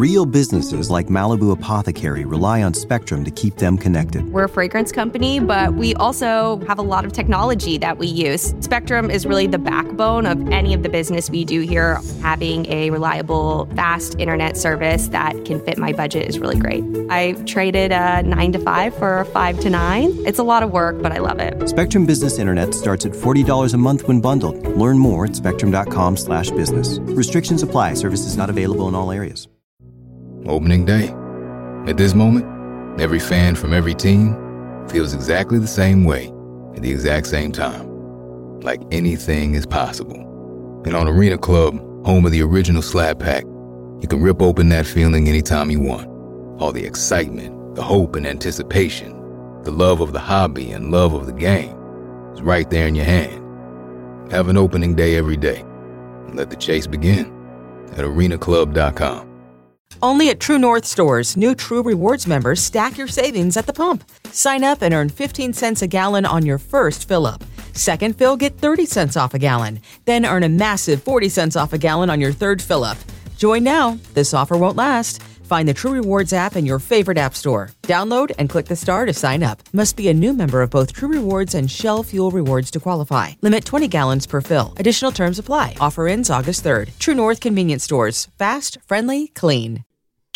Real businesses like Malibu Apothecary rely on Spectrum to keep them connected. We're a fragrance company, but we also have a lot of technology that we use. Spectrum is really the backbone of any of the business we do here. Having a reliable, fast internet service that can fit my budget is really great. I traded a 9 to 5 for a 5 to 9. It's a lot of work, but I love it. Spectrum Business Internet starts at $40 a month when bundled. Learn more at spectrum.com/business. Restrictions apply. Services not available in all areas. Opening day. At this moment, every fan from every team feels exactly the same way at the exact same time. Like anything is possible. And on Arena Club, home of the original Slab Pack, you can rip open that feeling anytime you want. All the excitement, the hope and anticipation, the love of the hobby and love of the game is right there in your hand. Have an opening day every day. And let the chase begin at arenaclub.com. Only at True North stores, new True Rewards members stack your savings at the pump. Sign up and earn 15 cents a gallon on your first fill-up. Second fill, get 30 cents off a gallon. Then earn a massive 40 cents off a gallon on your third fill-up. Join now. This offer won't last. Find the True Rewards app in your favorite app store. Download and click the star to sign up. Must be a new member of both True Rewards and Shell Fuel Rewards to qualify. Limit 20 gallons per fill. Additional terms apply. Offer ends August 3rd. True North Convenience Stores. Fast, friendly, clean.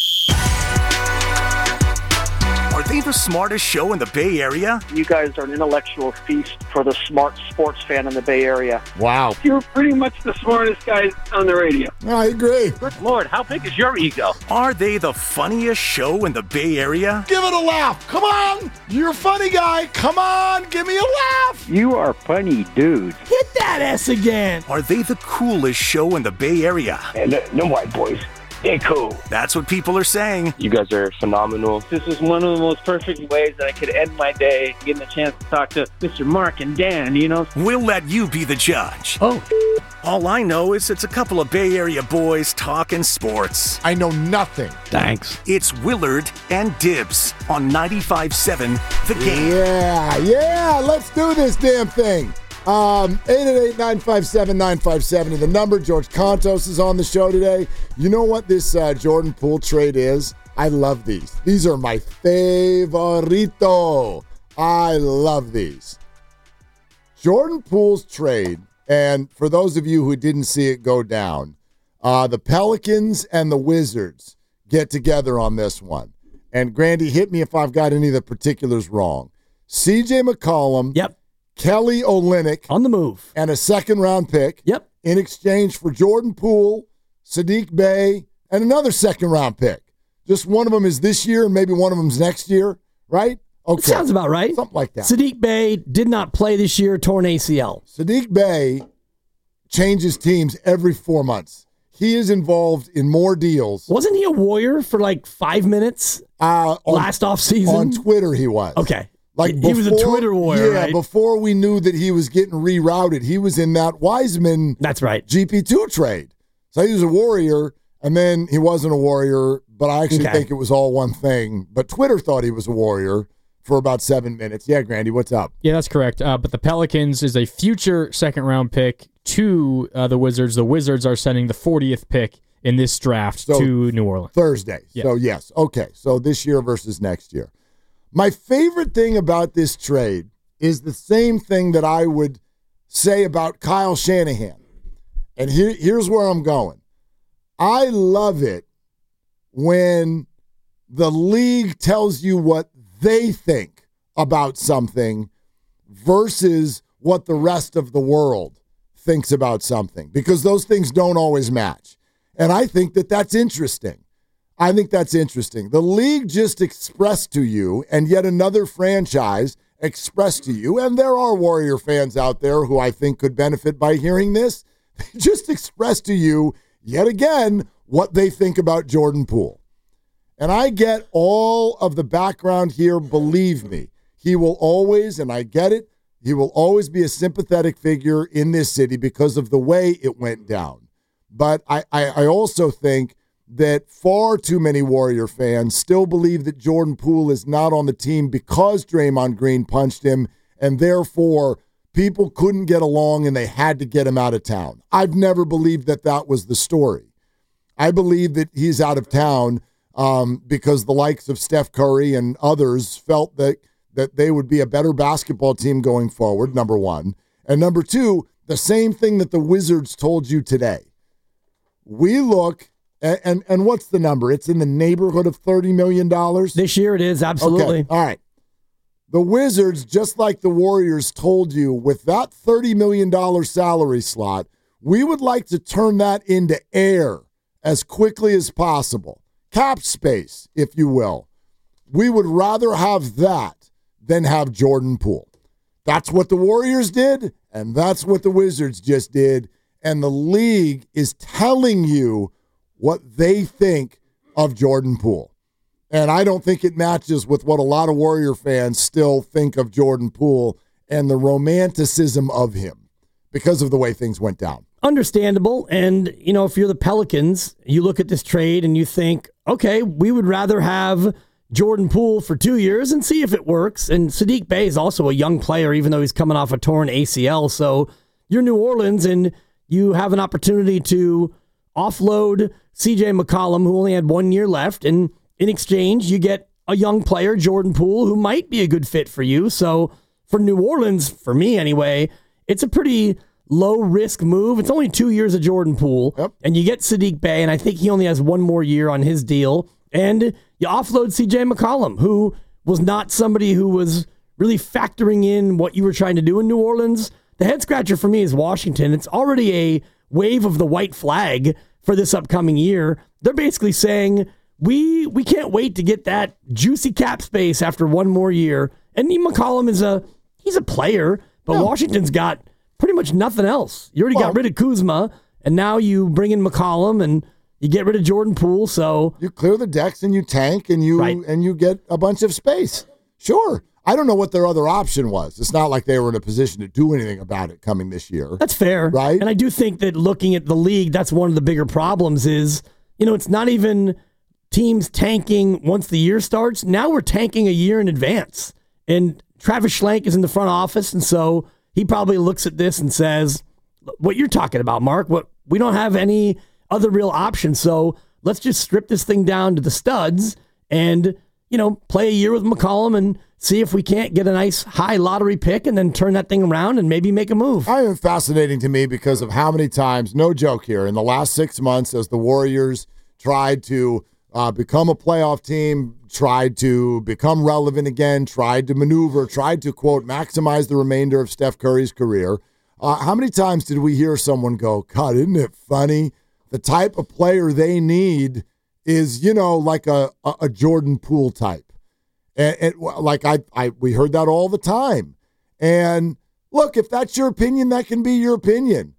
Are they the smartest show in the Bay Area? You guys are an intellectual feast for the smart sports fan in the Bay Area. Wow. You're pretty much the smartest guys on the radio. I agree. Good Lord, how big is your ego? Are they the funniest show in the Bay Area? Give it a laugh. Come on. You're a funny guy. Come on. Give me a laugh. You are funny, dude. Hit that S again. Are they the coolest show in the Bay Area? And them white boys, they're cool. That's what people are saying. You guys are phenomenal. This is one of the most perfect ways that I could end my day, getting a chance to talk to Mr. Mark and Dan, you know? We'll let you be the judge. Oh. All I know is it's a couple of Bay Area boys talking sports. I know nothing. Thanks. It's Willard and Dibs on 95.7 The Game. Yeah. Let's do this damn thing. 888-957-957 is the number. George Contos is on the show today. You know what this Jordan Poole trade is? I love these. These are my favorito. I love these. Jordan Poole's trade, and for those of you who didn't see it go down, the Pelicans and the Wizards get together on this one. And Grandy, hit me if I've got any of the particulars wrong. CJ McCollum. Yep. Kelly Olynyk on the move, and a second-round pick. Yep. In exchange for Jordan Poole, Saddiq Bey, and another second-round pick. Just one of them is this year, and maybe one of them's next year, right? Okay. Sounds about right. Something like that. Saddiq Bey did not play this year, torn ACL. Saddiq Bey changes teams every 4 months. He is involved in more deals. Wasn't he a Warrior for like 5 minutes last offseason? On Twitter, he was. Okay. Like he was a Twitter warrior, right? Before we knew that he was getting rerouted, he was in that Wiseman That's right. GP2 trade. So he was a Warrior, and then he wasn't a Warrior, but I actually think it was all one thing. But Twitter thought he was a Warrior for about 7 minutes. Yeah, Grandy, what's up? Yeah, that's correct. But the Pelicans is a future second-round pick to the Wizards. The Wizards are sending the 40th pick in this draft to New Orleans. Thursday. Yes. So, yes. Okay, so this year versus next year. My favorite thing about this trade is the same thing that I would say about Kyle Shanahan. And here's where I'm going. I love it when the league tells you what they think about something versus what the rest of the world thinks about something, because those things don't always match. And I think that that's interesting. I think that's interesting. The league just expressed to you, and yet another franchise expressed to you, and there are Warrior fans out there who I think could benefit by hearing this, they just expressed to you, yet again, what they think about Jordan Poole. And I get all of the background here, believe me. He will always, and I get it, he will always be a sympathetic figure in this city because of the way it went down. But I also think that far too many Warrior fans still believe that Jordan Poole is not on the team because Draymond Green punched him, and therefore people couldn't get along and they had to get him out of town. I've never believed that that was the story. I believe that he's out of town because the likes of Steph Curry and others felt that they would be a better basketball team going forward, number one. And number two, the same thing that the Wizards told you today. We look, and what's the number? It's in the neighborhood of $30 million? This year it is, absolutely. Okay. All right. The Wizards, just like the Warriors told you, with that $30 million salary slot, we would like to turn that into air as quickly as possible. Cap space, if you will. We would rather have that than have Jordan Poole. That's what the Warriors did, and that's what the Wizards just did. And the league is telling you what they think of Jordan Poole. And I don't think it matches with what a lot of Warrior fans still think of Jordan Poole and the romanticism of him because of the way things went down. Understandable. And, if you're the Pelicans, you look at this trade and you think, okay, we would rather have Jordan Poole for 2 years and see if it works. And Saddiq Bey is also a young player, even though he's coming off a torn ACL. So you're New Orleans and you have an opportunity to offload CJ McCollum, who only had 1 year left. And in exchange, you get a young player, Jordan Poole, who might be a good fit for you. So for New Orleans, for me anyway, it's a pretty low-risk move. It's only 2 years of Jordan Poole, and you get Saddiq Bey, and I think he only has 1 more year on his deal, and you offload CJ McCollum, who was not somebody who was really factoring in what you were trying to do in New Orleans. The head-scratcher for me is Washington. It's already a wave of the white flag for this upcoming year. They're basically saying, we can't wait to get that juicy cap space after 1 more year. And McCollum he's a player, but Washington's got pretty much nothing else. You already got rid of Kuzma, and now you bring in McCollum, and you get rid of Jordan Poole. So you clear the decks and you tank, and you get a bunch of space. Sure. I don't know what their other option was. It's not like they were in a position to do anything about it coming this year. That's fair. Right? And I do think that looking at the league, that's one of the bigger problems is, it's not even teams tanking once the year starts. Now we're tanking a year in advance. And Travis Schlenk is in the front office, and so he probably looks at this and says, what you're talking about, Mark, we don't have any other real options, so let's just strip this thing down to the studs and, play a year with McCollum and see if we can't get a nice high lottery pick and then turn that thing around and maybe make a move. I am fascinating to me because of how many times, no joke here, in the last 6 months as the Warriors tried to become a playoff team, tried to become relevant again, tried to maneuver, tried to, quote, maximize the remainder of Steph Curry's career. How many times did we hear someone go, God, isn't it funny? The type of player they need is, like a Jordan Poole type. And we heard that all the time. And look, if that's your opinion, that can be your opinion.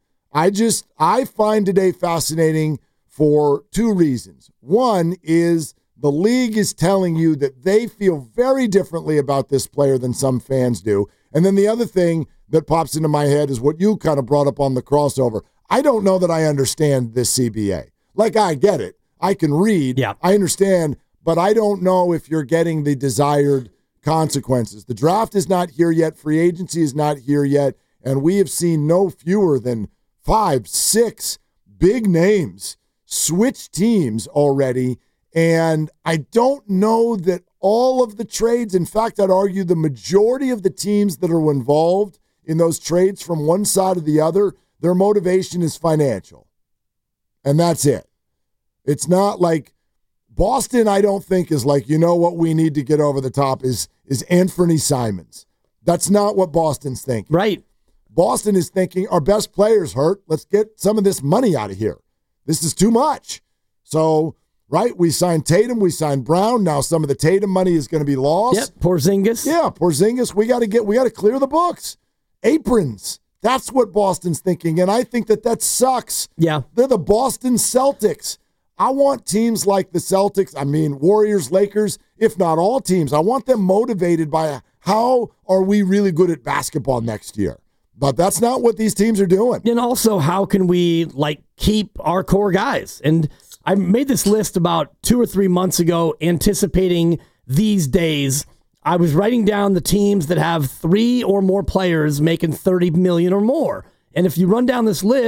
I find today fascinating for 2 reasons. One is the league is telling you that they feel very differently about this player than some fans do. And then the other thing that pops into my head is what you kind of brought up on the crossover. I don't know that I understand this CBA. Like, I get it. I can read. Yeah. I understand. But I don't know if you're getting the desired consequences. The draft is not here yet. Free agency is not here yet. And we have seen no fewer than 5, 6 big names switch teams already. And I don't know that all of the trades, in fact, I'd argue the majority of the teams that are involved in those trades from one side or the other, their motivation is financial. And that's it. It's not like Boston, I don't think, is like, what we need to get over the top is Anthony Simons. That's not what Boston's thinking. Right. Boston is thinking, our best player's hurt. Let's get some of this money out of here. This is too much. So, right, we signed Tatum, we signed Brown. Now some of the Tatum money is going to be lost. Yep, Porzingis. Yeah, Porzingis. We got to clear the books. Aprons. That's what Boston's thinking, and I think that sucks. Yeah. They're the Boston Celtics. I want teams like the Celtics, Warriors, Lakers, if not all teams. I want them motivated by how are we really good at basketball next year. But that's not what these teams are doing. And also, how can we keep our core guys? And I made this list about 2 or 3 months ago, anticipating these days. I was writing down the teams that have 3 or more players making $30 million or more. And if you run down this list,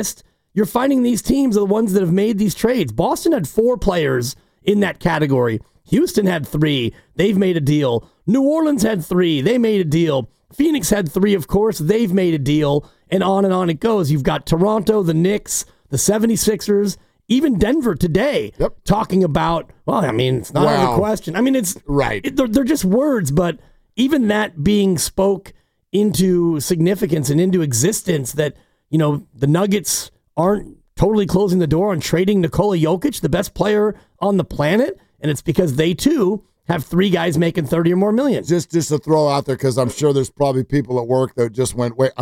you're finding these teams are the ones that have made these trades. Boston had 4 players in that category. Houston had 3. They've made a deal. New Orleans had 3. They made a deal. Phoenix had 3, of course. They've made a deal. And on it goes. You've got Toronto, the Knicks, the 76ers, even Denver today talking about, well, I mean, it's not out of the question. I mean, it's right. They're just words, but even that being spoke into significance and into existence that, you know, the Nuggets aren't totally closing the door on trading Nikola Jokic, the best player on the planet, and it's because they too have 3 guys making 30 or more million. Just to throw out there, because I'm sure there's probably people at work that just went, wait,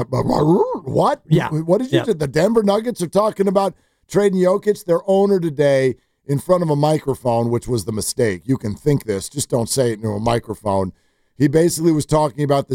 what? Yeah. What did you do? The Denver Nuggets are talking about trading Jokic. Their owner today in front of a microphone, which was the mistake. You can think this, just don't say it into a microphone. He basically was talking about the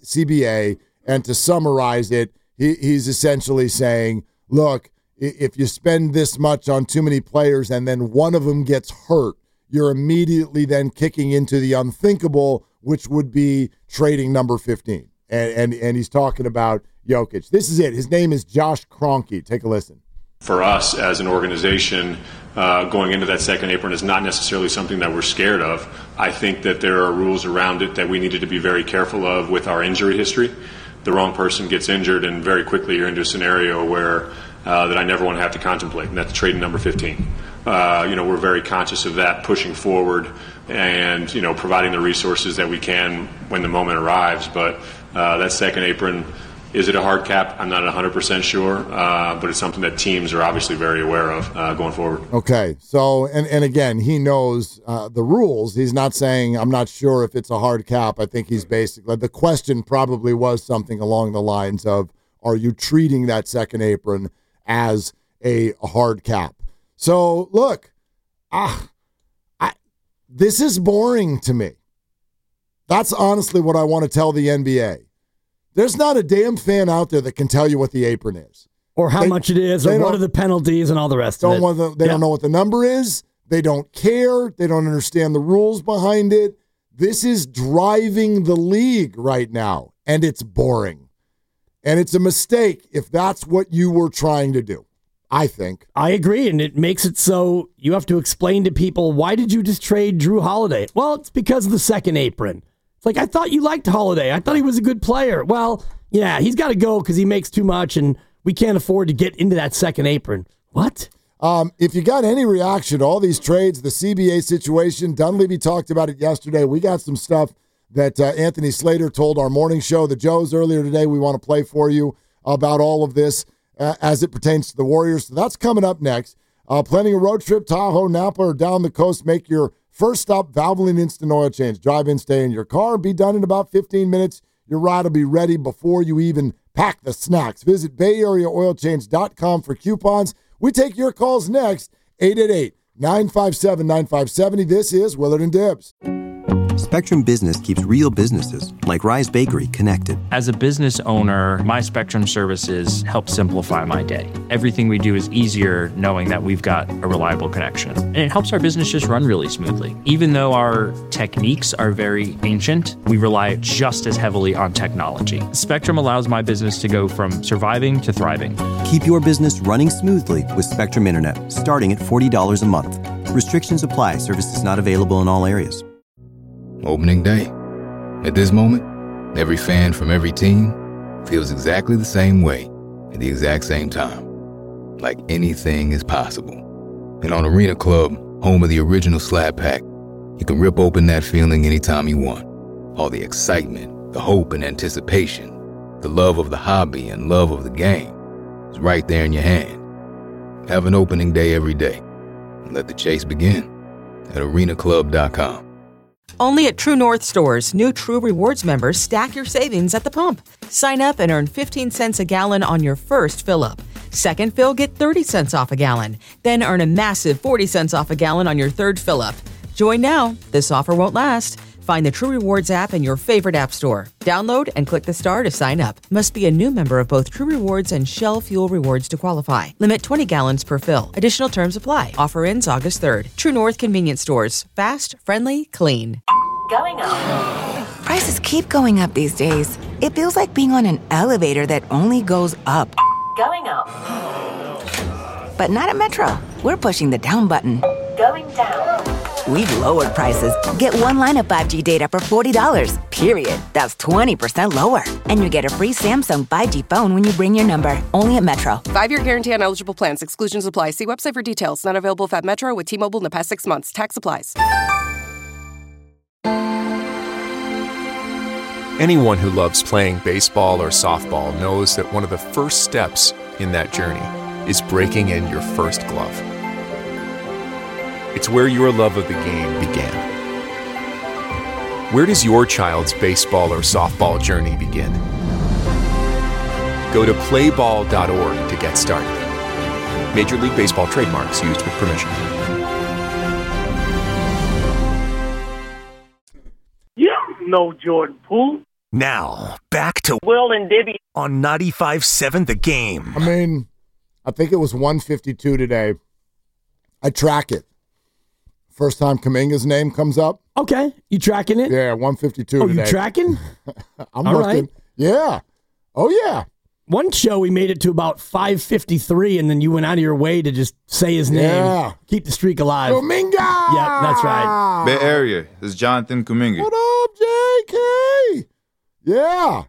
CBA, and to summarize it, he's essentially saying, look, if you spend this much on too many players and then one of them gets hurt, you're immediately then kicking into the unthinkable, which would be trading number 15. And he's talking about Jokic. This is it. His name is Josh Kroenke. Take a listen. For us as an organization, going into that second apron is not necessarily something that we're scared of. I think that there are rules around it that we needed to be very careful of with our injury history. The wrong person gets injured, and very quickly you're into a scenario where that I never want to have to contemplate, and that's trading number 15. We're very conscious of that, pushing forward and, providing the resources that we can when the moment arrives. But that second apron, is it a hard cap? I'm not 100% sure, but it's something that teams are obviously very aware of going forward. Okay, so, and again, he knows the rules. He's not saying, I'm not sure if it's a hard cap. I think he's basically, the question probably was something along the lines of, are you treating that second apron as a hard cap? So, look, this is boring to me. That's honestly what I want to tell the NBA. There's not a damn fan out there that can tell you what the apron is. Or how much it is, or what are the penalties and all the rest of it. They don't know what the number is. They don't care. They don't understand the rules behind it. This is driving the league right now, and it's boring. And it's a mistake if that's what you were trying to do, I think. I agree, and it makes it so you have to explain to people, why did you just trade Drew Holiday? Well, it's because of the second apron. It's like, I thought you liked Holiday. I thought he was a good player. Well, yeah, he's got to go because he makes too much, and we can't afford to get into that second apron. What? If you got any reaction to all these trades, the CBA situation, Dunleavy talked about it yesterday. We got some stuff that Anthony Slater told our morning show, the Joes, earlier today. We want to play for you about all of this as it pertains to the Warriors. So that's coming up next. Planning a road trip, Tahoe, Napa, or down the coast, make your first stop Valvoline Instant Oil Change. Drive in, stay in your car, be done in about 15 minutes. Your ride will be ready before you even pack the snacks. Visit BayAreaOilChange.com for coupons. We take your calls next, 888-957-9570. This is Willard and Dibbs. Spectrum Business keeps real businesses, like Rise Bakery, connected. As a business owner, my Spectrum services help simplify my day. Everything we do is easier knowing that we've got a reliable connection. And it helps our business just run really smoothly. Even though our techniques are very ancient, we rely just as heavily on technology. Spectrum allows my business to go from surviving to thriving. Keep your business running smoothly with Spectrum Internet, starting at $40 a month. Restrictions apply. Services not available in all areas. Opening day. At this moment, every fan from every team feels exactly the same way at the exact same time. Like anything is possible. And on Arena Club, home of the original Slab Pack, you can rip open that feeling anytime you want. All the excitement, the hope and anticipation, the love of the hobby and love of the game is right there in your hand. Have an opening day every day. And let the chase begin at arenaclub.com. Only at True North stores, new True Rewards members stack your savings at the pump. Sign up and earn 15 cents a gallon on your first fill-up. Second fill, get 30 cents off a gallon. Then earn a massive 40 cents off a gallon on your third fill-up. Join now. This offer won't last. Find the True Rewards app in your favorite app store. Download and click the star to sign up. Must be a new member of both True Rewards and Shell Fuel Rewards to qualify. Limit 20 gallons per fill. Additional terms apply. Offer ends August 3rd. True North Convenience Stores. Fast, friendly, clean. Going up. Prices keep going up these days. It feels like being on an elevator that only goes up. Going up. But not at Metro. We're pushing the down button. Going down. We've lowered prices. Get one line of 5G data for $40, period. That's 20% lower. And you get a free Samsung 5G phone when you bring your number. Only at Metro. 5-year guarantee on eligible plans. Exclusions apply. See website for details. Not available at Metro with T-Mobile in the past 6 months. Tax applies. Anyone who loves playing baseball or softball knows that one of the first steps in that journey is breaking in your first glove. It's where your love of the game began. Where does your child's baseball or softball journey begin? Go to playball.org to get started. Major League Baseball trademarks used with permission. You don't know Jordan Poole. Now, back to Will and Dibby on 95.7 The Game. I mean, I think it was 152 today. I track it. First time Kuminga's name comes up. Okay. You tracking it? Yeah, 152 Oh, today. you tracking? I'm All looking. right. Yeah. Oh, yeah. One show we made it to about 5:53, and then you went out of your way to just say his name. Yeah. Keep the streak alive. Kuminga! Yep, that's right. Bay Area. This is Jonathan Kuminga. What up, JK? Yeah.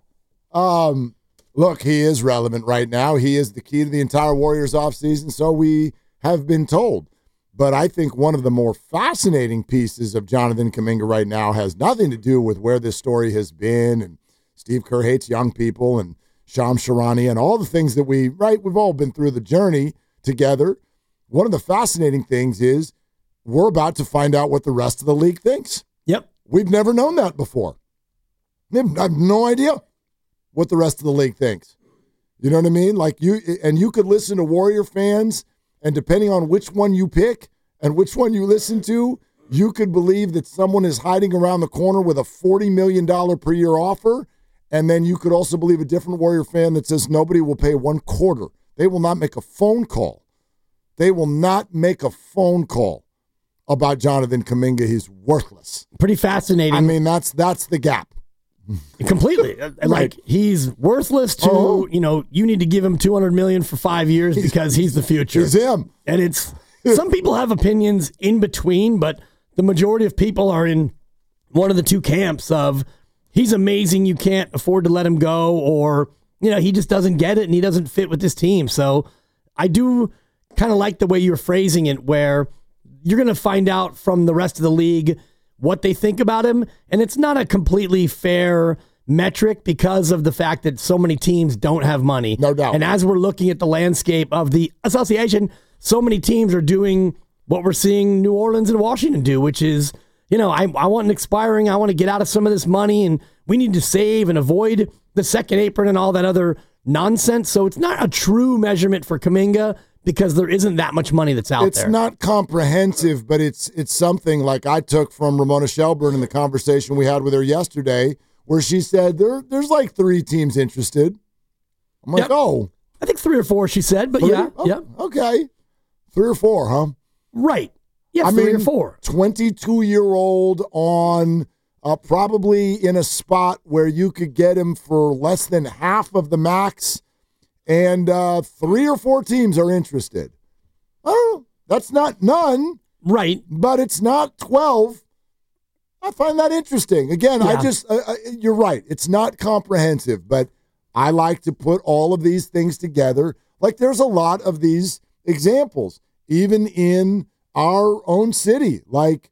Look, he is relevant right now. He is the key to the entire Warriors offseason, so we have been told. But I think one of the more fascinating pieces of Jonathan Kuminga right now has nothing to do with where this story has been, and Steve Kerr hates young people, and Shams Charania, and all the things that we've all been through the journey together. One of the fascinating things is we're about to find out what the rest of the league thinks. Yep. We've never known that before. I have no idea what the rest of the league thinks. You know what I mean? Like you could listen to Warrior fans, and depending on which one you pick and which one you listen to, you could believe that someone is hiding around the corner with a $40 million per year offer. And then you could also believe a different Warrior fan that says nobody will pay one quarter. They will not make a phone call. They will not make a phone call about Jonathan Kuminga. He's worthless. Pretty fascinating. I mean, that's the gap. Completely. Like, he's worthless to, you need to give him $200 million for 5 years because he's the future. He's him. And it's, some people have opinions in between, but the majority of people are in one of the two camps of, he's amazing, you can't afford to let him go, or, he just doesn't get it and he doesn't fit with this team. So I do kind of like the way you're phrasing it, where you're going to find out from the rest of the league what they think about him. And it's not a completely fair metric because of the fact that so many teams don't have money. No doubt. And as we're looking at the landscape of the association, so many teams are doing what we're seeing New Orleans and Washington do, which is, I want an expiring, I want to get out of some of this money, and we need to save and avoid the second apron and all that other nonsense. So it's not a true measurement for Kuminga because there isn't that much money that's out there. It's not comprehensive, but it's something like I took from Ramona Shelburne in the conversation we had with her yesterday, where she said there's like 3 teams interested. I'm like, oh. I think 3 or 4, she said, but 3? yeah. Oh, yeah. Okay. 3 or 4, huh? Right. Yeah, 3 or 4. 22-year-old on probably in a spot where you could get him for less than half of the max, and 3 or 4 teams are interested. Oh, that's not none. Right. But it's not 12. I find that interesting. Again, Yeah. You're right. It's not comprehensive, but I like to put all of these things together. Like, there's a lot of these examples, even in our own city. Like,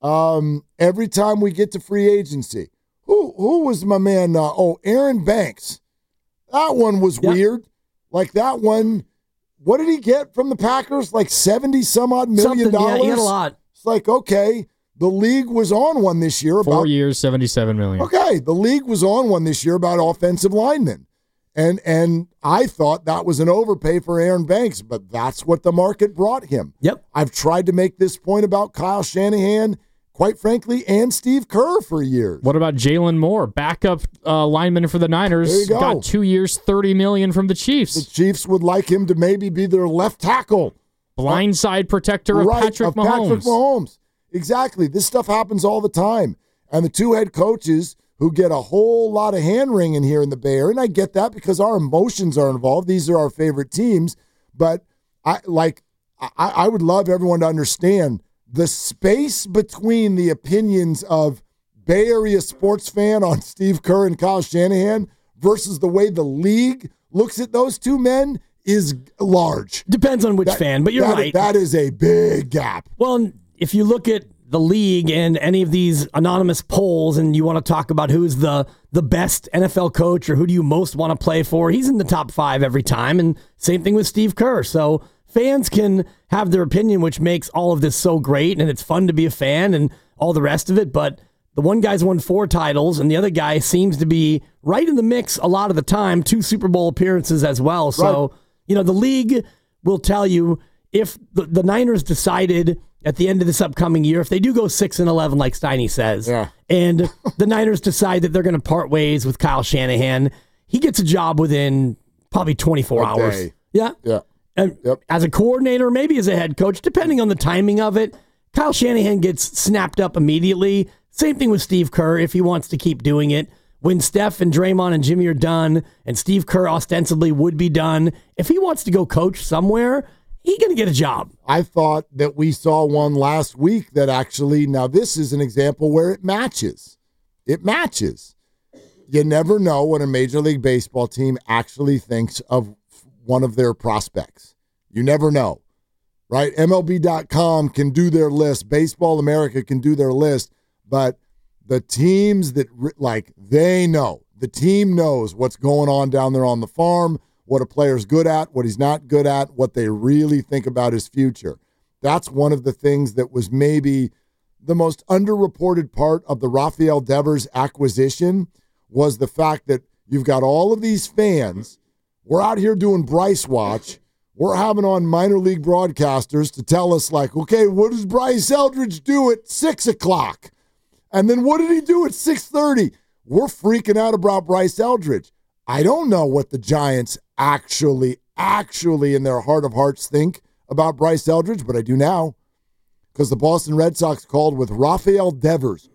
every time we get to free agency, who was my man? Aaron Banks. That one was weird. Like, that one, what did he get from the Packers? Like $70-some-odd million? Yeah, he had a lot. It's like, okay, the league was on one this year. 4 years, $77 million. Okay, the league was on one this year about offensive linemen. And I thought that was an overpay for Aaron Banks, but that's what the market brought him. Yep. I've tried to make this point about Kyle Shanahan, quite frankly, and Steve Kerr for years. What about Jalen Moore, backup lineman for the Niners? There you go. Got 2 years, $30 million from the Chiefs. The Chiefs would like him to maybe be their left tackle. Blindside protector of Patrick Mahomes. Exactly. This stuff happens all the time. And the 2 head coaches who get a whole lot of hand-wringing here in the Bay Area, and I get that because our emotions are involved. These are our favorite teams. But I would love everyone to understand the space between the opinions of Bay Area sports fan on Steve Kerr and Kyle Shanahan versus the way the league looks at those two men is large. Depends on which fan, but you're right. That is a big gap. Well, if you look at the league and any of these anonymous polls and you want to talk about who's the best NFL coach or who do you most want to play for, he's in the top 5 every time. And same thing with Steve Kerr. So fans can have their opinion, which makes all of this so great. And it's fun to be a fan and all the rest of it. But the one guy's won 4 titles and the other guy seems to be right in the mix a lot of the time, 2 Super Bowl appearances as well. So, the league will tell you if the Niners decided at the end of this upcoming year, if they do go 6-11, like Steiny says, and the Niners decide that they're going to part ways with Kyle Shanahan, he gets a job within probably 24 hours. Day. Yeah. And as a coordinator, maybe as a head coach, depending on the timing of it, Kyle Shanahan gets snapped up immediately. Same thing with Steve Kerr if he wants to keep doing it. When Steph and Draymond and Jimmy are done, and Steve Kerr ostensibly would be done, if he wants to go coach somewhere, he's going to get a job. I thought that we saw one last week that actually, now this is an example where it matches. It matches. You never know what a Major League Baseball team actually thinks of one of their prospects. You never know, right? MLB.com can do their list. Baseball America can do their list, but the teams that, they know. The team knows what's going on down there on the farm, what a player's good at, what he's not good at, what they really think about his future. That's one of the things that was maybe the most underreported part of the Rafael Devers acquisition was the fact that you've got all of these fans. We're out here doing Bryce Watch. We're having on minor league broadcasters to tell us, okay, what does Bryce Eldridge do at 6 o'clock? And then what did he do at 6:30? We're freaking out about Bryce Eldridge. I don't know what the Giants actually in their heart of hearts think about Bryce Eldridge, but I do now because the Boston Red Sox called with Rafael Devers,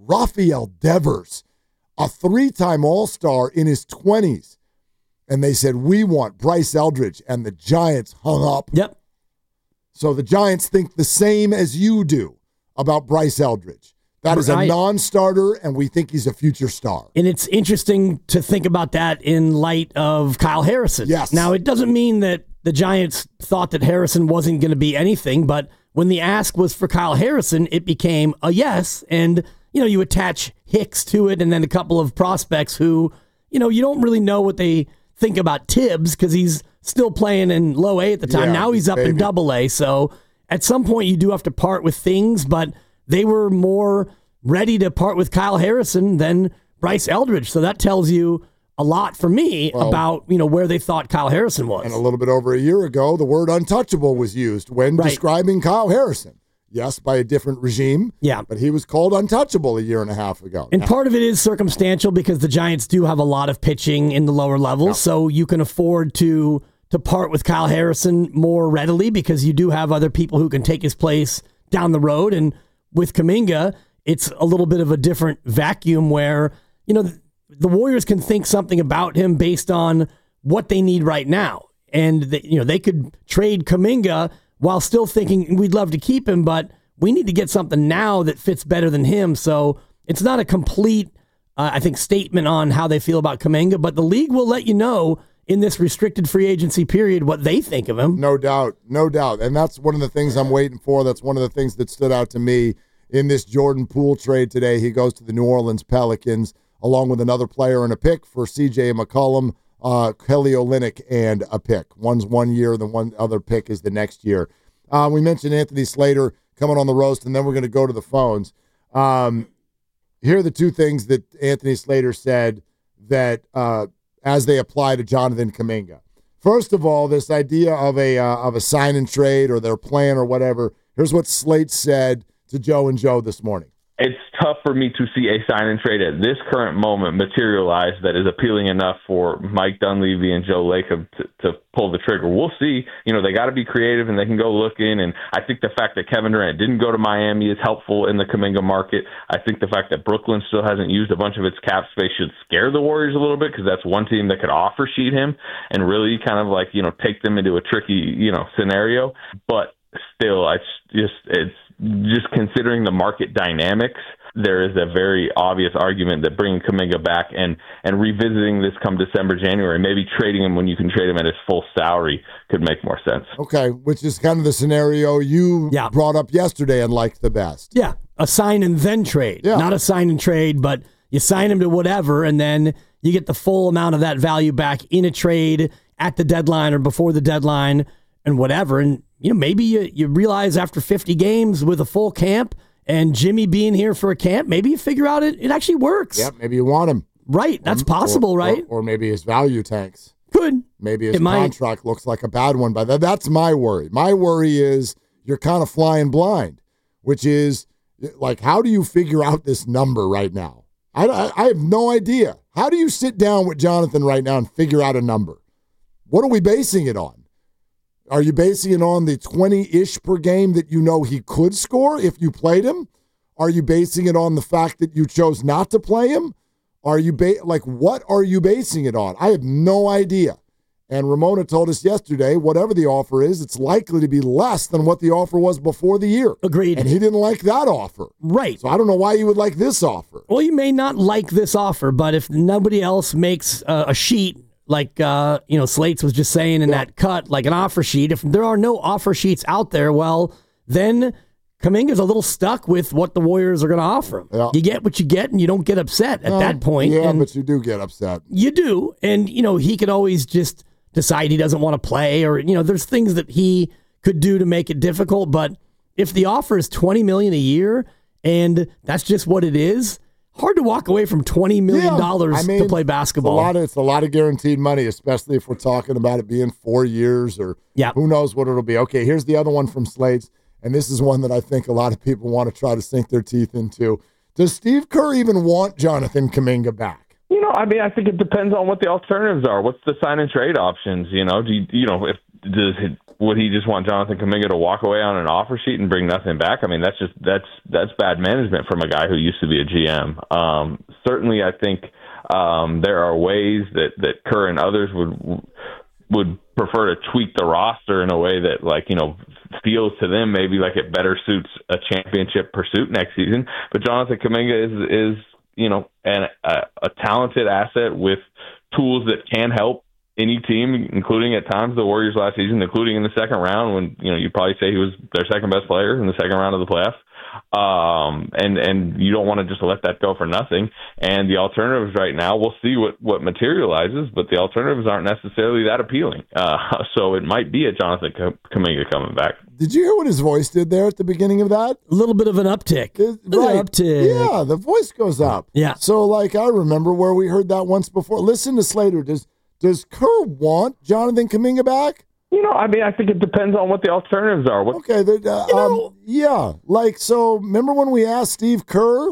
a 3-time All-Star in his 20s, and they said, we want Bryce Eldridge, and the Giants hung up. Yep. So the Giants think the same as you do about Bryce Eldridge. That is a non-starter, and we think he's a future star. And it's interesting to think about that in light of Kyle Harrison. Yes. Now, it doesn't mean that the Giants thought that Harrison wasn't going to be anything, but when the ask was for Kyle Harrison, it became a yes. And, you attach Hicks to it and then a couple of prospects who, you don't really know what they think about Tibbs because he's still playing in low A at the time. Now he's up in double A. So at some point you do have to part with things, but they were more ready to part with Kyle Harrison than Bryce Eldridge. So that tells you a lot for me about, where they thought Kyle Harrison was. And a little bit over a year ago, the word untouchable was used when describing Kyle Harrison. Yes, by a different regime. Yeah. But he was called untouchable a year and a half ago. And part of it is circumstantial because the Giants do have a lot of pitching in the lower levels. So you can afford to part with Kyle Harrison more readily because you do have other people who can take his place down the road. And with Kuminga, it's a little bit of a different vacuum where, the Warriors can think something about him based on what they need right now. And, they could trade Kuminga while still thinking we'd love to keep him, but we need to get something now that fits better than him. So it's not a complete, statement on how they feel about Kuminga, but the league will let you know in this restricted free agency period what they think of him. No doubt. And that's one of the things I'm waiting for. That's one of the things that stood out to me in this Jordan Poole trade today. He goes to the New Orleans Pelicans along with another player and a pick for C.J. McCollum, Kelly Olynyk, and a pick. One's 1 year, the one other pick is the next year. We mentioned Anthony Slater coming on the roast, and then we're going to go to the phones. Here are the two things that Anthony Slater said that as they apply to Jonathan Kuminga. First of all, this idea of a sign and trade or their plan or whatever. Here's what Slate said to Joe and Joe this morning. It's tough for me to see a sign and trade at this current moment materialize that is appealing enough for Mike Dunleavy and Joe Lacob to pull the trigger. We'll see. They got to be creative and they can go looking. And I think the fact that Kevin Durant didn't go to Miami is helpful in the Kuminga market. I think the fact that Brooklyn still hasn't used a bunch of its cap space should scare the Warriors a little bit because that's one team that could offer sheet him and really kind of take them into a tricky, scenario. But still, it's just considering the market dynamics. There is a very obvious argument that bringing Kuminga back and revisiting this come December, January, maybe trading him when you can trade him at his full salary could make more sense. Okay, which is kind of the scenario you brought up yesterday and liked the best. Yeah, a sign and then trade. Yeah. Not a sign and trade, but you sign him to whatever, and then you get the full amount of that value back in a trade at the deadline or before the deadline and whatever. And maybe you realize after 50 games with a full camp and Jimmy being here for a camp, maybe you figure out it actually works. Yeah, maybe you want him. Right, that's possible, right? Or maybe his value tanks. Could. Maybe his contract looks like a bad one, but that's my worry. My worry is you're kind of flying blind, which is like, how do you figure out this number right now? I have no idea. How do you sit down with Jonathan right now and figure out a number? What are we basing it on? Are you basing it on the 20-ish per game that you know he could score if you played him? Are you basing it on the fact that you chose not to play him? Are you what are you basing it on? I have no idea. And Ramona told us yesterday, whatever the offer is, it's likely to be less than what the offer was before the year. Agreed. And he didn't like that offer. Right. So I don't know why you would like this offer. Well, you may not like this offer, but if nobody else makes a sheet, like Slates was just saying in that cut, like an offer sheet, if there are no offer sheets out there, well, then Kuminga's a little stuck with what the Warriors are going to offer him. Yeah. You get what you get, and you don't get upset at that point. Yeah, but you do get upset. You do. And, he could always just decide he doesn't want to play, or, there's things that he could do to make it difficult. But if the offer is $20 million a year and that's just what it is, hard to walk away from $20 million to play basketball. It's a lot of guaranteed money, especially if we're talking about it being 4 years or who knows what it'll be. Okay, here's the other one from Slates, and this is one that I think a lot of people want to try to sink their teeth into. Does Steve Kerr even want Jonathan Kuminga back? I think it depends on what the alternatives are. What's the sign and trade options? Would he just want Jonathan Kuminga to walk away on an offer sheet and bring nothing back? That's bad management from a guy who used to be a GM. Certainly, I think there are ways that Kerr and others would prefer to tweak the roster in a way that, feels to them maybe like it better suits a championship pursuit next season. But Jonathan Kuminga is a talented asset with tools that can help any team, including at times the Warriors last season, including in the second round when, you'd probably say he was their second best player in the second round of the playoffs. And you don't want to just let that go for nothing. And the alternatives right now, we'll see what materializes, but the alternatives aren't necessarily that appealing. So it might be a Jonathan Kuminga coming back. Did you hear what his voice did there at the beginning of that? A little bit of an uptick. Right. Uptick. Yeah, the voice goes up. Yeah. So, I remember where we heard that once before. Listen to Slater. Does Kerr want Jonathan Kuminga back? I think it depends on what the alternatives are. Okay. Yeah. So remember when we asked Steve Kerr,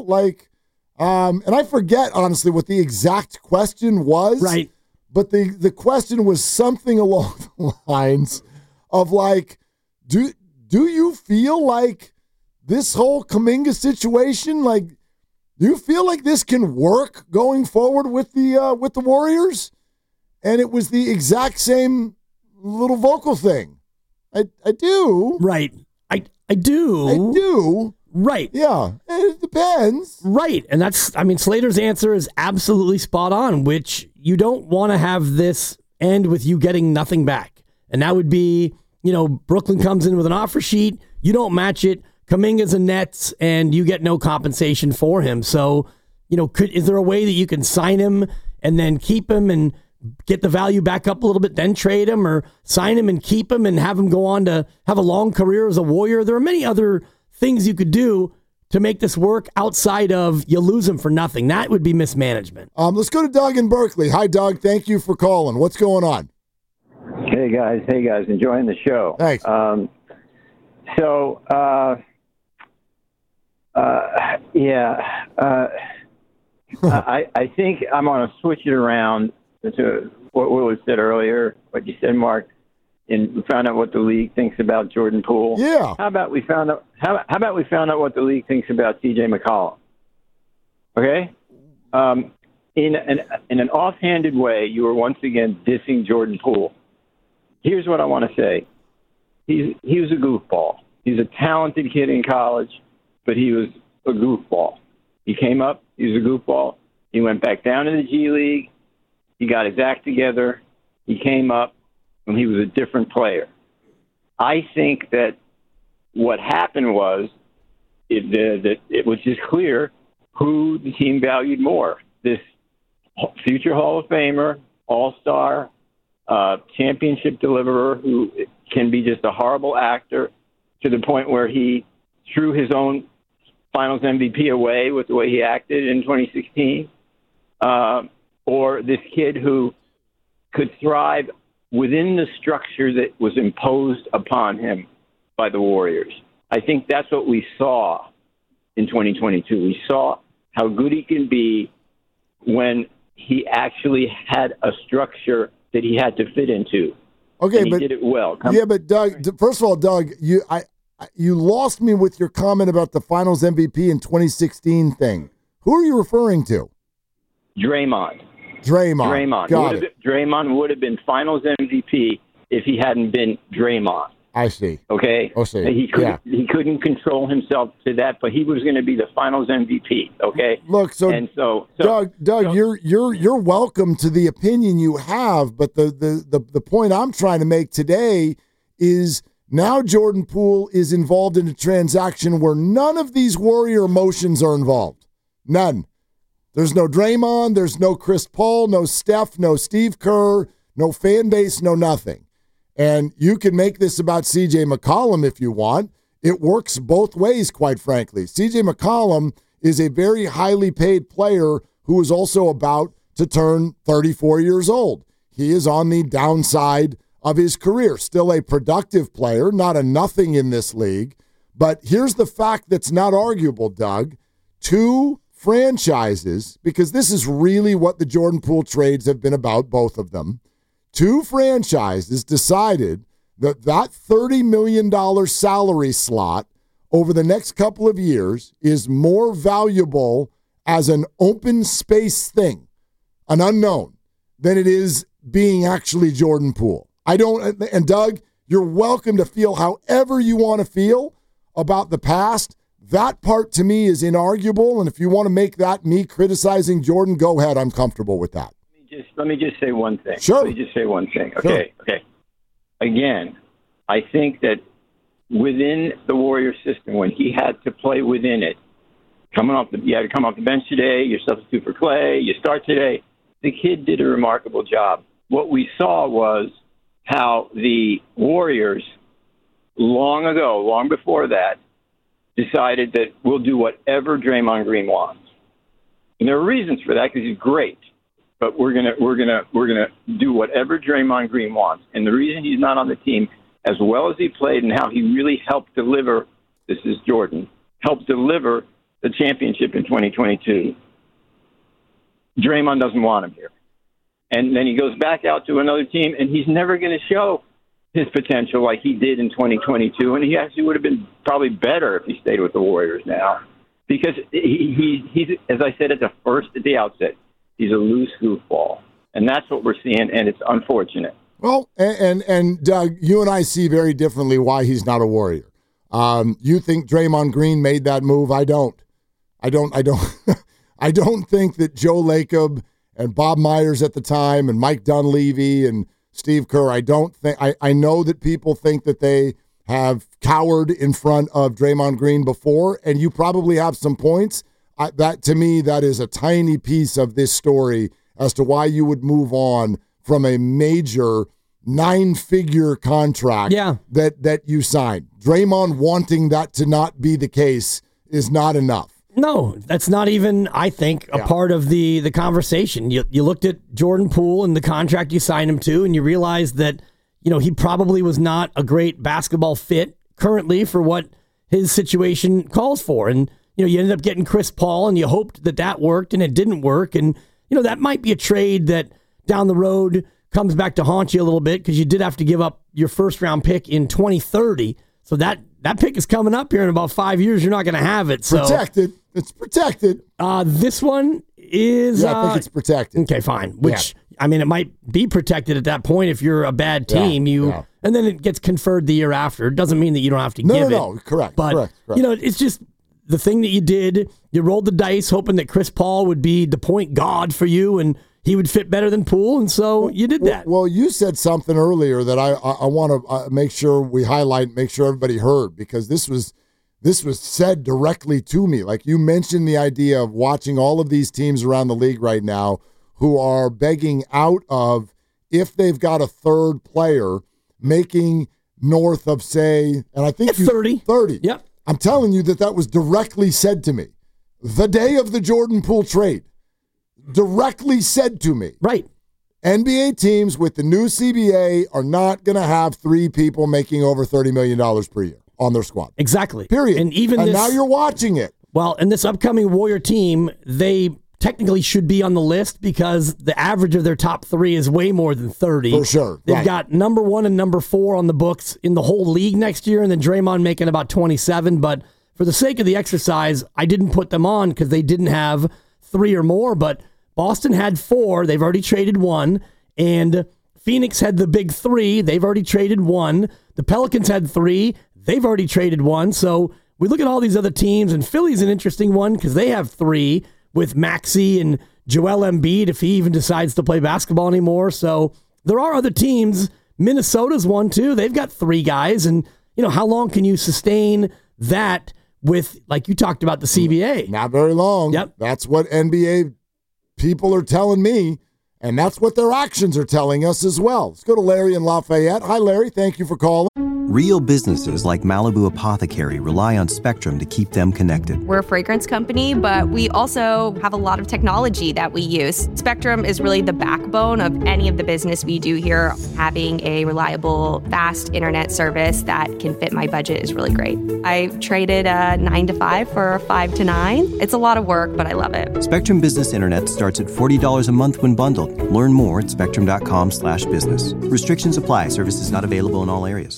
and I forget, honestly, what the exact question was. Right. But the question was something along the lines of, do you feel like this whole Kuminga situation, do you feel like this can work going forward with the Warriors? And it was the exact same little vocal thing. I do. Right. I do. I do. Right. Yeah. It depends. Right. And Slater's answer is absolutely spot on, which you don't want to have this end with you getting nothing back. And that would be, Brooklyn comes in with an offer sheet, you don't match it, Kuminga's a Nets, and you get no compensation for him. So, is there a way that you can sign him and then keep him and get the value back up a little bit, then trade him, or sign him and keep him and have him go on to have a long career as a Warrior? There are many other things you could do to make this work outside of you lose him for nothing. That would be mismanagement. Let's go to Doug in Berkeley. Hi, Doug. Thank you for calling. What's going on? Hey, guys. Enjoying the show. Thanks. I think I'm going to switch it around to what Willis said earlier, what you said, Mark, and we found out what the league thinks about Jordan Poole. Yeah. How about we found out? How about we found out what the league thinks about T.J. McCollum? Okay. In an offhanded way, you were once again dissing Jordan Poole. Here's what I want to say: he was a goofball. He's a talented kid in college, but he was a goofball. He came up, he was a goofball. He went back down to the G League. He got his act together. He came up, and he was a different player. I think that what happened was that it was just clear who the team valued more. This future Hall of Famer, all-star, championship deliverer who can be just a horrible actor to the point where he threw his own Finals MVP away with the way he acted in 2016, or this kid who could thrive within the structure that was imposed upon him by the Warriors. I think that's what we saw in 2022. We saw how good he can be when he actually had a structure that he had to fit into. Okay, and he but did it well. But Doug, first of all, Doug, you lost me with your comment about the Finals MVP in 2016 thing. Who are you referring to? Draymond. Draymond would have been Finals MVP if he hadn't been Draymond. I see. Okay. I see. He couldn't control himself to that, but he was going to be the Finals MVP. Okay. Look, Doug, you're welcome to the opinion you have, but the point I'm trying to make today is now Jordan Poole is involved in a transaction where none of these Warrior emotions are involved. None. There's no Draymond, there's no Chris Paul, no Steph, no Steve Kerr, no fan base, no nothing. And you can make this about C.J. McCollum if you want. It works both ways, quite frankly. C.J. McCollum is a very highly paid player who is also about to turn 34 years old. He is on the downside of his career. Still a productive player, not a nothing in this league. But here's the fact that's not arguable, Doug. Two franchises, because this is really what the Jordan Poole trades have been about, both of them. Two franchises decided that $30 million salary slot over the next couple of years is more valuable as an open space thing, an unknown, than it is being actually Jordan Poole. And Doug, you're welcome to feel however you want to feel about the past. That part to me is inarguable, and if you want to make that me criticizing Jordan, go ahead. I'm comfortable with that. Let me just say one thing. Sure. Let me just say one thing. Okay. Again, I think that within the Warrior system, when he had to play within it, you had to come off the bench today, you substitute for Clay, you start today. The kid did a remarkable job. What we saw was how the Warriors, long before that, decided that we'll do whatever Draymond Green wants. And there are reasons for that because he's great. But we're gonna do whatever Draymond Green wants. And the reason he's not on the team, as well as he played and how he really helped deliver, this is Jordan, helped deliver the championship in 2022, Draymond doesn't want him here. And then he goes back out to another team, and he's never going to show his potential like he did in 2022. And he actually would have been probably better if he stayed with the Warriors now. Because he's, as I said at the outset, he's a loose goofball. And that's what we're seeing, and it's unfortunate. Well, and Doug, you and I see very differently why he's not a Warrior. You think Draymond Green made that move? I don't. I don't think that Joe Lacob and Bob Myers at the time and Mike Dunleavy and Steve Kerr, I know that people think that they have cowered in front of Draymond Green before, and you probably have some points. That to me, that is a tiny piece of this story as to why you would move on from a major 9-figure contract that you signed. Draymond wanting that to not be the case is not enough. No, that's not even, I think, a part of the conversation. You looked at Jordan Poole and the contract you signed him to, and you realized that, he probably was not a great basketball fit currently for what his situation calls for. And, you ended up getting Chris Paul, and you hoped that worked, and it didn't work. And, that might be a trade that down the road comes back to haunt you a little bit because you did have to give up your first-round pick in 2030. So that that pick is coming up here in about 5 years. You're not going to have it. So Protected. It's protected. This one is... Yeah, I think it's protected. Okay, fine. Which, I mean, it might be protected at that point if you're a bad team. And then it gets conferred the year after. It doesn't mean that you don't have to give it. No, correct. But, correct. you know, it's just the thing that you did. You rolled the dice hoping that Chris Paul would be the point god for you and he would fit better than Poole, and so you did that. Well, you said something earlier that I want to make sure we highlight, make sure everybody heard, because this was said directly to me. Like, you mentioned the idea of watching all of these teams around the league right now who are begging out of, if they've got a third player, making north of, say, and I think 30. 30. Yep. I'm telling you that was directly said to me. The day of the Jordan Poole trade. Directly said to me. Right. NBA teams with the new CBA are not going to have 3 people making over $30 million per year on their squad. Exactly. Period. And now you're watching it. Well, and this upcoming Warrior team, they technically should be on the list because the average of their top 3 is way more than 30. For sure. They've got number 1 and number 4 on the books in the whole league next year, and then Draymond making about 27. But for the sake of the exercise, I didn't put them on because they didn't have 3 or more, but Boston had 4. They've already traded 1. And Phoenix had the big 3. They've already traded 1. The Pelicans had 3. They've already traded 1. So we look at all these other teams, and Philly's an interesting one because they have 3 with Maxey and Joel Embiid if he even decides to play basketball anymore. So there are other teams. Minnesota's one too. They've got 3 guys. And, you know, how long can you sustain that with, like you talked about, the CBA? Not very long. Yep. That's what NBA people are telling me, and that's what their actions are telling us as well. Let's go to Larry in Lafayette. Hi, Larry. Thank you for calling. Real businesses like Malibu Apothecary rely on Spectrum to keep them connected. We're a fragrance company, but we also have a lot of technology that we use. Spectrum is really the backbone of any of the business we do here. Having a reliable, fast internet service that can fit my budget is really great. I traded a 9 to 5 for a 5 to 9. It's a lot of work, but I love it. Spectrum Business Internet starts at $40 a month when bundled. Learn more at spectrum.com/business. Restrictions apply. Services not available in all areas.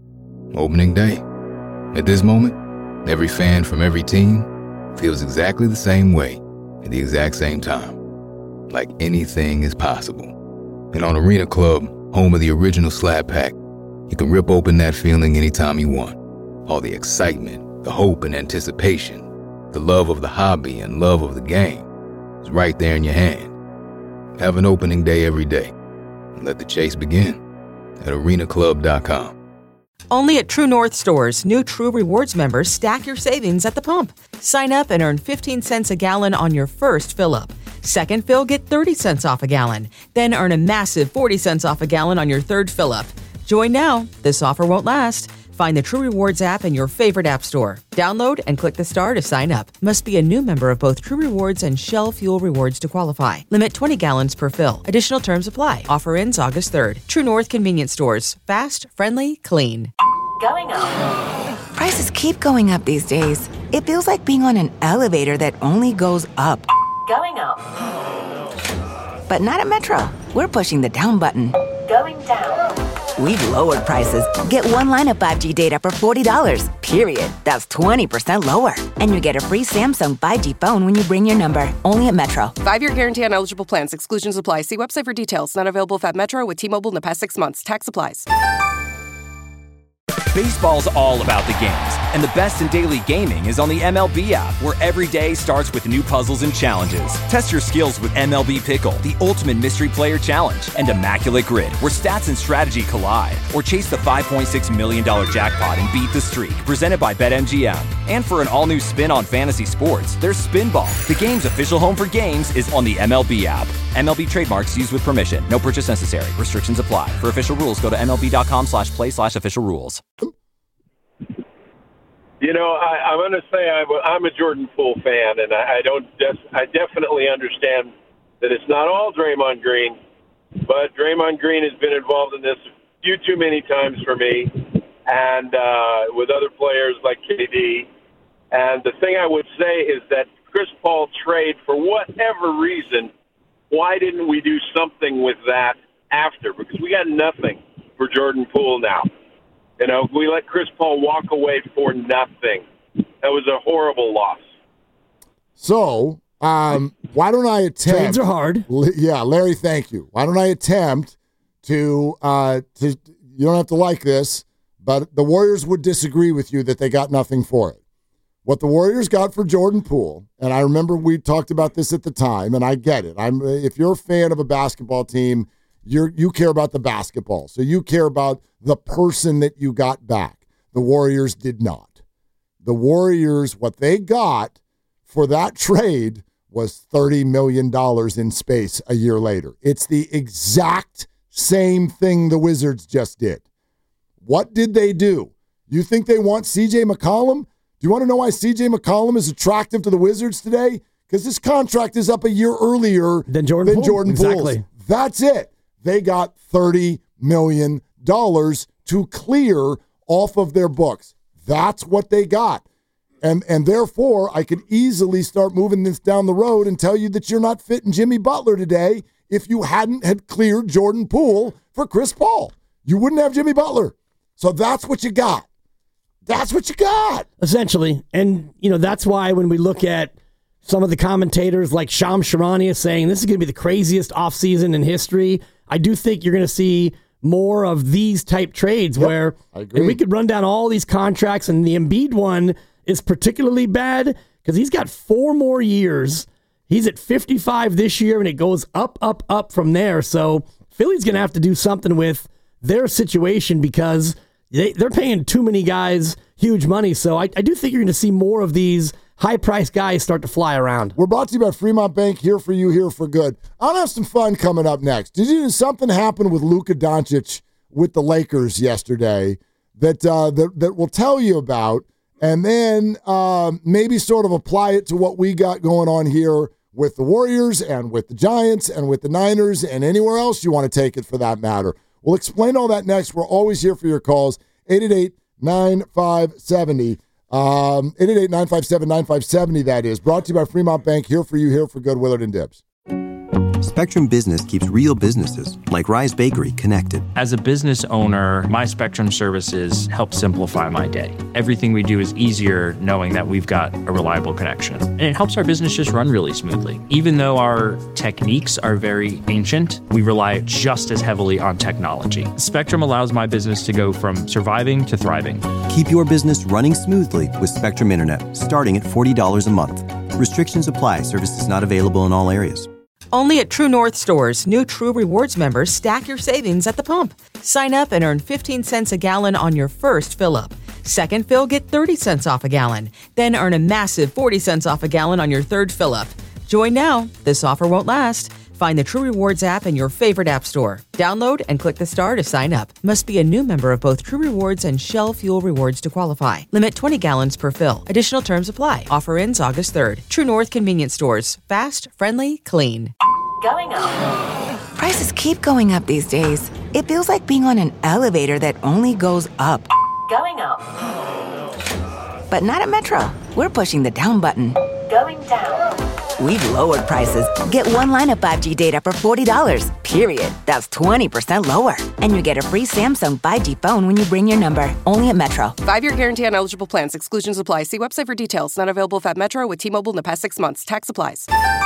Opening day. At this moment, every fan from every team feels exactly the same way at the exact same time. Like anything is possible. And on Arena Club, home of the original Slab Pack, you can rip open that feeling anytime you want. All the excitement, the hope and anticipation, the love of the hobby and love of the game is right there in your hand. Have an opening day every day. And let the chase begin at arenaclub.com. Only at True North stores, new True Rewards members stack your savings at the pump. Sign up and earn 15 cents a gallon on your first fill-up. Second fill, get 30 cents off a gallon. Then earn a massive 40 cents off a gallon on your third fill-up. Join now. This offer won't last. Find the True Rewards app in your favorite app store. Download and click the star to sign up. Must be a new member of both True Rewards and Shell Fuel Rewards to qualify. Limit 20 gallons per fill. Additional terms apply. Offer ends August 3rd. True North Convenience Stores. Fast, friendly, clean. Going up. Prices keep going up these days. It feels like being on an elevator that only goes up. Going up. But not at Metro. We're pushing the down button. Going down. We've lowered prices. Get 1 line of 5G data for $40, period. That's 20% lower. And you get a free Samsung 5G phone when you bring your number. Only at Metro. 5-year guarantee on eligible plans. Exclusions apply. See website for details. Not available if at Metro with T-Mobile in the past 6 months. Tax applies. Baseball's all about the games, and the best in daily gaming is on the MLB app, where every day starts with new puzzles and challenges. Test your skills with MLB Pickle, the ultimate mystery player challenge, and Immaculate Grid, where stats and strategy collide. Or chase the $5.6 million jackpot and beat the streak, presented by BetMGM. And for an all-new spin on fantasy sports, there's Spinball. The game's official home for games is on the MLB app. MLB trademarks used with permission. No purchase necessary. Restrictions apply. For official rules, go to MLB.com/play/official rules. You know, I'm going to say I'm a Jordan Poole fan, and I definitely understand that it's not all Draymond Green, but Draymond Green has been involved in this a few too many times for me, and with other players like KD. And the thing I would say is that Chris Paul trade, for whatever reason, why didn't we do something with that after? Because we got nothing for Jordan Poole now. We let Chris Paul walk away for nothing. That was a horrible loss. So, why don't I attempt? Trades are hard. Yeah, Larry, thank you. Why don't I attempt to you don't have to like this, but the Warriors would disagree with you that they got nothing for it. What the Warriors got for Jordan Poole, and I remember we talked about this at the time, and I get it. If you're a fan of a basketball team, you care about the basketball, so you care about the person that you got back. The Warriors did not. The Warriors, what they got for that trade was $30 million in space a year later. It's the exact same thing the Wizards just did. What did they do? You think they want C.J. McCollum? Do you want to know why C.J. McCollum is attractive to the Wizards today? Because his contract is up a year earlier than Jordan Poole. Exactly. That's it. They got $30 million to clear off of their books. That's what they got. And therefore, I could easily start moving this down the road and tell you that you're not fitting Jimmy Butler today if you hadn't had cleared Jordan Poole for Chris Paul. You wouldn't have Jimmy Butler. So that's what you got. That's what you got. Essentially. And, that's why when we look at some of the commentators like Shams Charania saying this is going to be the craziest offseason in history, I do think you're going to see more of these type trades where we could run down all these contracts, and the Embiid one is particularly bad because he's got 4 more years. He's at 55 this year, and it goes up, up, up from there. So Philly's going to have to do something with their situation because they're paying too many guys huge money. So I do think you're going to see more of these high-priced guys start to fly around. We're brought to you by Fremont Bank, here for you, here for good. I'll have some fun coming up next. Did something happen with Luka Doncic with the Lakers yesterday that we'll tell you about, and then maybe sort of apply it to what we got going on here with the Warriors and with the Giants and with the Niners and anywhere else you want to take it for that matter. We'll explain all that next. We're always here for your calls. 888-9570. 888-957-9570, that is. Brought to you by Fremont Bank, here for you, here for good. Willard and Dibbs. Spectrum Business keeps real businesses, like Rise Bakery, connected. As a business owner, my Spectrum services help simplify my day. Everything we do is easier knowing that we've got a reliable connection. And it helps our business just run really smoothly. Even though our techniques are very ancient, we rely just as heavily on technology. Spectrum allows my business to go from surviving to thriving. Keep your business running smoothly with Spectrum Internet, starting at $40 a month. Restrictions apply. Services not available in all areas. Only at True North stores, new True Rewards members stack your savings at the pump. Sign up and earn 15 cents a gallon on your first fill-up. Second fill, get 30 cents off a gallon. Then earn a massive 40 cents off a gallon on your third fill-up. Join now. This offer won't last. Find the True Rewards app in your favorite app store. Download and click the star to sign up. Must be a new member of both True Rewards and Shell Fuel Rewards to qualify. Limit 20 gallons per fill. Additional terms apply. Offer ends August 3rd. True North Convenience Stores. Fast, friendly, clean. Going up. Prices keep going up these days. It feels like being on an elevator that only goes up. Going up. But not at Metro. We're pushing the down button. Going down. We've lowered prices. Get one line of 5G data for $40, period. That's 20% lower. And you get a free Samsung 5G phone when you bring your number. Only at Metro. 5-year guarantee on eligible plans. Exclusions apply. See website for details. Not available at Metro with T-Mobile in the past 6 months. Tax applies.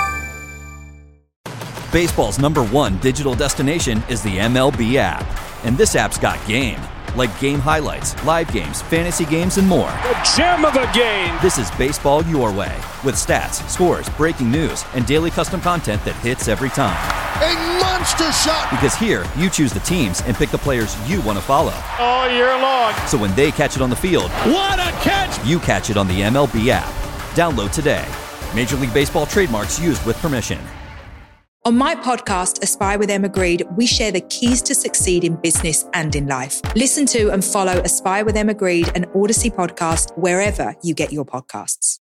Baseball's #1 digital destination is the MLB app. And this app's got game. Like game highlights, live games, fantasy games, and more. The gem of a game! This is baseball your way. With stats, scores, breaking news, and daily custom content that hits every time. A monster shot! Because here, you choose the teams and pick the players you want to follow. All year long. So when they catch it on the field, what a catch! You catch it on the MLB app. Download today. Major League Baseball trademarks used with permission. On my podcast, Aspire with Emma Grede, we share the keys to succeed in business and in life. Listen to and follow Aspire with Emma Grede, an Odyssey podcast, wherever you get your podcasts.